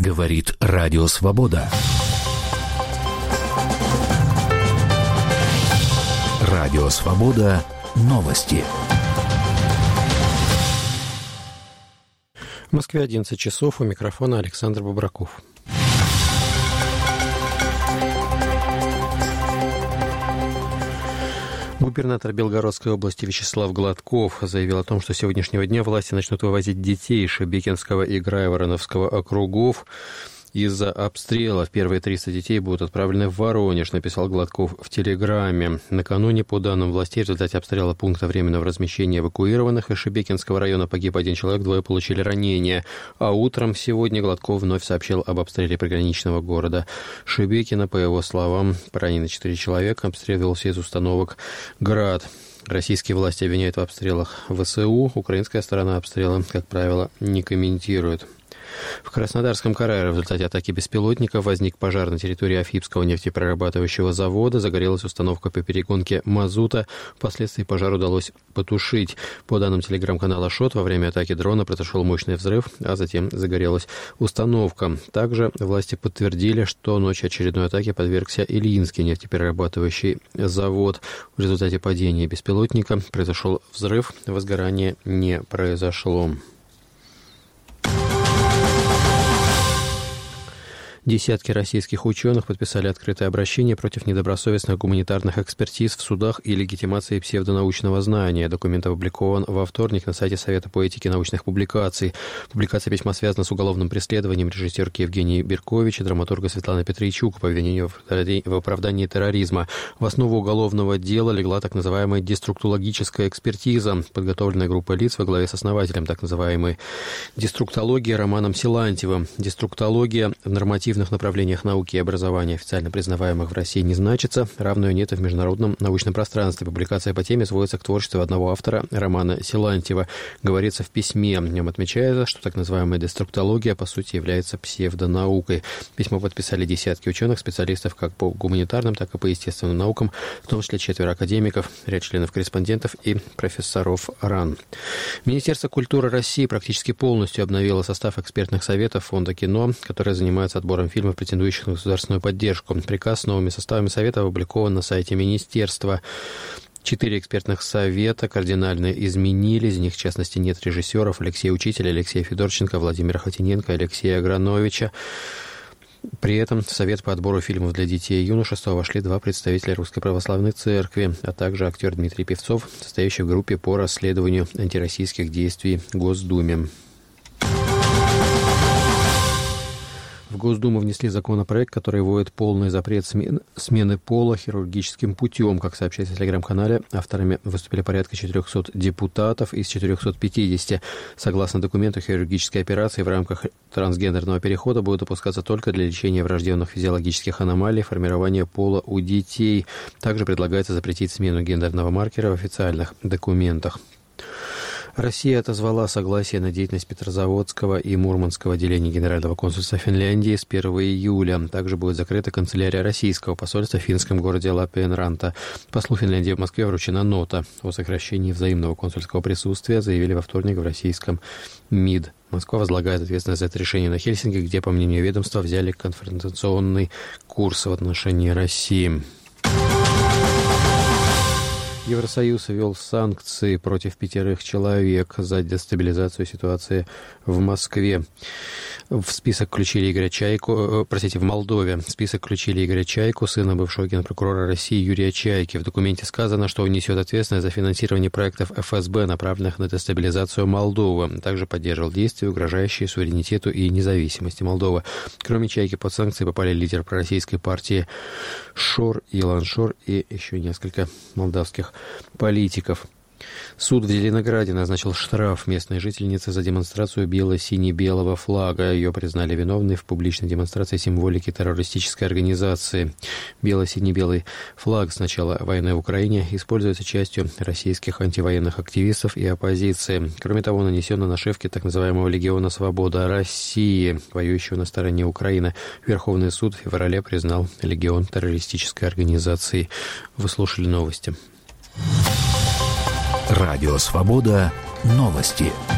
Говорит Радио Свобода. Радио Свобода. Новости. В Москве 11 часов. У микрофона Александр Бобраков. Губернатор Белгородской области Вячеслав Гладков заявил о том, что с сегодняшнего дня власти начнут вывозить детей Шебекинского и Грайвороновского округов из-за обстрелов. Первые 300 детей будут отправлены в Воронеж, написал Гладков в Телеграме. Накануне, по данным властей, в результате обстрела пункта временного размещения эвакуированных из Шебекинского района погиб 1 человек, 2 получили ранения. А утром сегодня Гладков вновь сообщил об обстреле приграничного города Шебекино. По его словам, ранены 4 человека, обстреливался из установок «Град». Российские власти обвиняют в обстрелах ВСУ. Украинская сторона обстрелы, как правило, не комментирует. В Краснодарском крае в результате атаки беспилотников возник пожар на территории Афипского нефтеперерабатывающего завода. Загорелась установка по перегонке мазута. Впоследствии пожар удалось потушить. По данным телеграм-канала ШОТ, во время атаки дрона произошел мощный взрыв, а затем загорелась установка. Также власти подтвердили, что ночью очередной атаки подвергся Ильинский нефтеперерабатывающий завод. В результате падения беспилотника произошел взрыв. Возгорания не произошло. Десятки российских ученых подписали открытое обращение против недобросовестных гуманитарных экспертиз в судах и легитимации псевдонаучного знания. Документ опубликован во вторник на сайте Совета по этике научных публикаций. Публикация письма связана с уголовным преследованием режиссерки Евгении Беркович и драматурга Светланы Петрийчук по обвинению в оправдании терроризма. В основу уголовного дела легла так называемая деструктологическая экспертиза, подготовленная группой лиц во главе с основателем так называемой деструктологии Романом Силантьевым. Деструктология в нормативных направлениях науки и образования, официально признаваемых в России, не значится, равно и нет и в международном научном пространстве. Публикация по теме сводится к творчеству одного автора, Романа Силантьева. Говорится в письме. В нем отмечается, что так называемая деструктология, по сути, является псевдонаукой. Письмо подписали десятки ученых, специалистов как по гуманитарным, так и по естественным наукам, в том числе 4 академиков, ряд членов-корреспондентов и профессоров РАН. Министерство культуры России практически полностью обновило состав экспертных советов Фонда кино, которые занимаются отбором фильмов, претендующих на государственную поддержку. Приказ с новыми составами совета опубликован на сайте министерства. 4 экспертных совета кардинально изменились. Из них, в частности, нет режиссеров: Алексея Учителя, Алексея Федорченко, Владимира Хотиненко, Алексея Аграновича. При этом в Совет по отбору фильмов для детей и юношества вошли 2 представителя Русской Православной Церкви, а также актер Дмитрий Певцов, состоящий в группе по расследованию антироссийских действий в Госдуме. В Госдуму внесли законопроект, который вводит полный запрет смены пола хирургическим путем. Как сообщается в телеграм-канале, авторами выступили порядка 400 депутатов из 450. Согласно документу, хирургические операции в рамках трансгендерного перехода будут допускаться только для лечения врожденных физиологических аномалий, формирования пола у детей. Также предлагается запретить смену гендерного маркера в официальных документах. Россия отозвала согласие на деятельность Петрозаводского и Мурманского отделений Генерального консульства Финляндии с 1 июля. Также будет закрыта канцелярия российского посольства в финском городе Лапенранта. Послу Финляндии в Москве вручена нота о сокращении взаимного консульского присутствия, заявили во вторник в российском МИД. Москва возлагает ответственность за это решение на Хельсинки, где, по мнению ведомства, взяли конфронтационный курс в отношении России. Евросоюз ввел санкции против 5 человек за дестабилизацию ситуации в Москве. В Молдове. В список включили Игоря Чайку, сына бывшего генпрокурора России Юрия Чайки. В документе сказано, что он несет ответственность за финансирование проектов ФСБ, направленных на дестабилизацию Молдовы. Также поддерживал действия, угрожающие суверенитету и независимости Молдовы. Кроме Чайки, под санкции попали лидер пророссийской партии Шор, Илон Шор и еще несколько молдавских политиков. Суд в Зеленограде назначил штраф местной жительнице за демонстрацию бело-сине-белого флага. Ее признали виновной в публичной демонстрации символики террористической организации. Бело-сине-белый флаг с начала войны в Украине используется частью российских антивоенных активистов и оппозиции. Кроме того, нанесен на нашивки так называемого Легиона Свобода России, воюющего на стороне Украины. Верховный суд в феврале признал Легион террористической организацией. Вы слушали новости. Радио Свобода. Новости.